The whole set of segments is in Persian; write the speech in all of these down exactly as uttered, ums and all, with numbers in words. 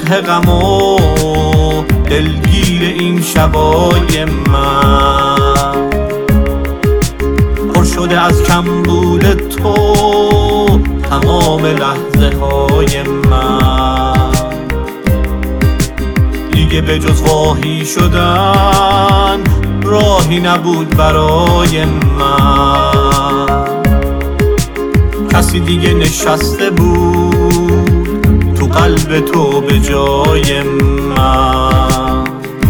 غم و دلگیر این شبای من، پر شده از کمبود تو تمام لحظه های من. دیگه به جز واهی شدن راهی نبود برای من. کسی دیگه نشسته بود تو قلب تو به جای من.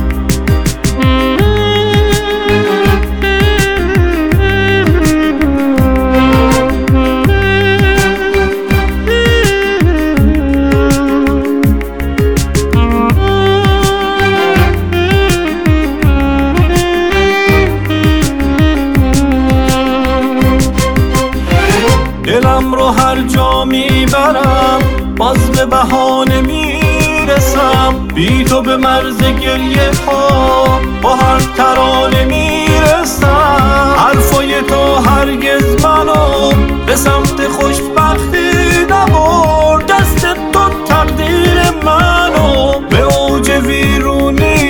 دلم رو هر جا میبرم باز به بهانه میرسم، بی تو به مرز گریه ها با هر ترانه میرسم. حرفای تو هرگز منو به سمت خوشبختی نبرد، دست تو تقدیر منو به اوج ویرونی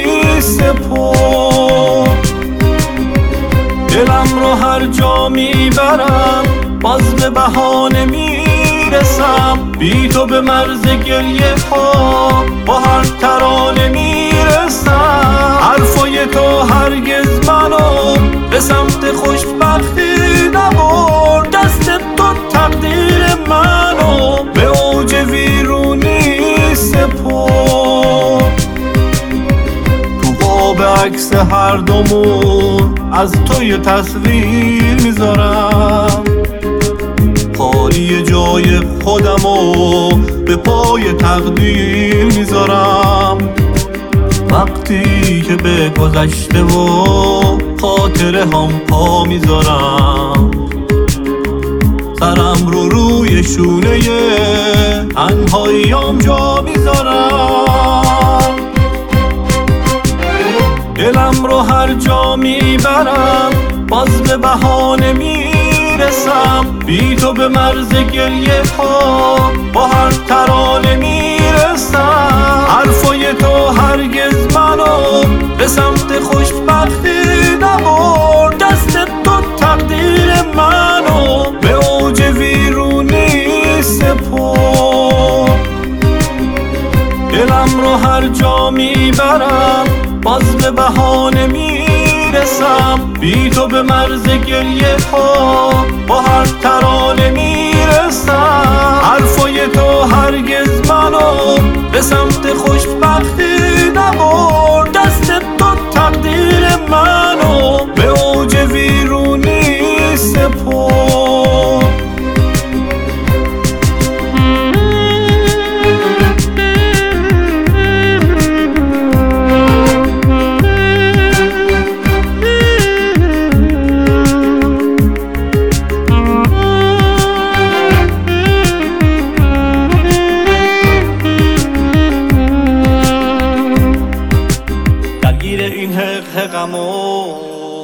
سپرد. دلم رو هر جا میبرم باز به بهانه میرسم، بی تو به مرز گریه ها با هر ترانه میرسم. حرفای تو هرگز منو به سمت خوشبختی نبرد، دست تو تقدیر منو به اوج ویرونی سپرد. تو قاب عکس هر دومون از تو یه تصویر میذارم، خالی جای خودمو به پای تقدیر میذارم. وقتی که به گذشته و خاطره هم پا میذارم، سرم رو روی شونه تنهاییام جا میذارم. دلم رو هر جا میبرم باز به بهانه میرسم، بی تو به مرز گریه ها با هر ترانه میرسم. حرفای تو هرگز منو به سمت خوشبختی نبرد، دست تو تقدیر منو به اوج ویرونی سپرد. دلم رو هر جا میبرم باز به بهانه میرسم، بی تو به مرز گریه ها با هر ترانه میرسم. حرفای تو هرگز منو به سمت خوشبختی نبرد، دست تو تقدیر منو به اوج ویرونی سپرد. این حق غم و